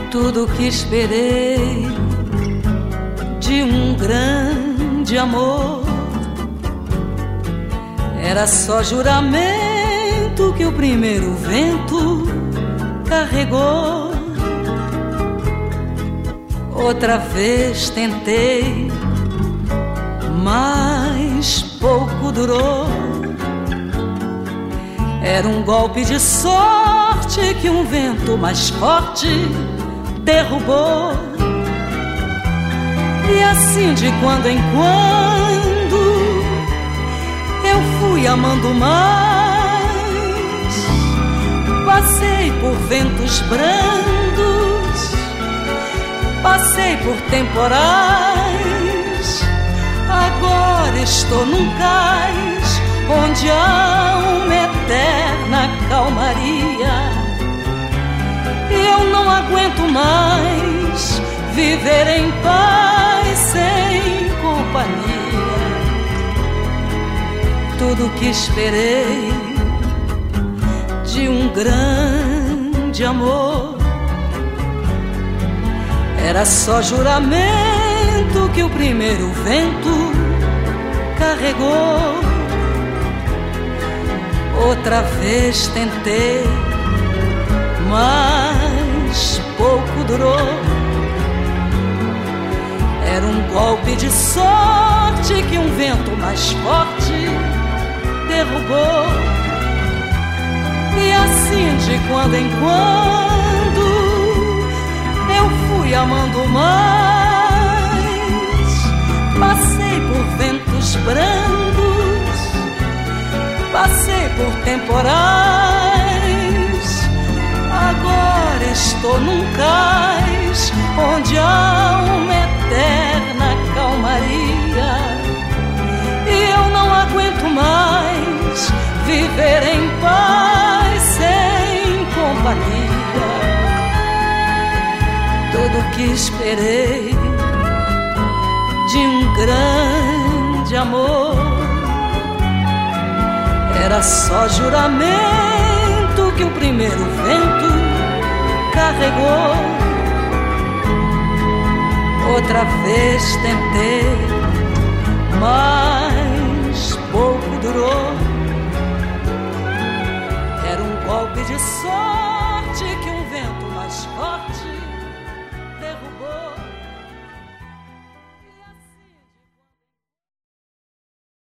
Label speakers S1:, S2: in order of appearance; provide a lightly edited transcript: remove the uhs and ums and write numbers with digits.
S1: Tudo que esperei de um grande amor era só juramento que o primeiro vento carregou. Outra vez tentei, mas pouco durou. Era um golpe de sorte que um vento mais forte derrubou. E assim de quando em quando eu fui amando mais. Passei por ventos brandos, passei por temporais. Agora estou num cais onde há uma eterna calmaria. Eu não aguento mais viver em paz sem companhia. Tudo que esperei de um grande amor era só juramento que o primeiro vento carregou. Outra vez tentei, mas pouco durou. Era um golpe de sorte que um vento mais forte derrubou. E assim de quando em quando eu fui amando mais. Passei por ventos brandos, passei por temporais. Agora estou num cais onde há uma eterna calmaria. E eu não aguento mais viver em paz sem companhia. Tudo que esperei de um grande amor era só juramento que o primeiro vento carregou. Outra vez tentei, mas pouco durou. Era um golpe de sorte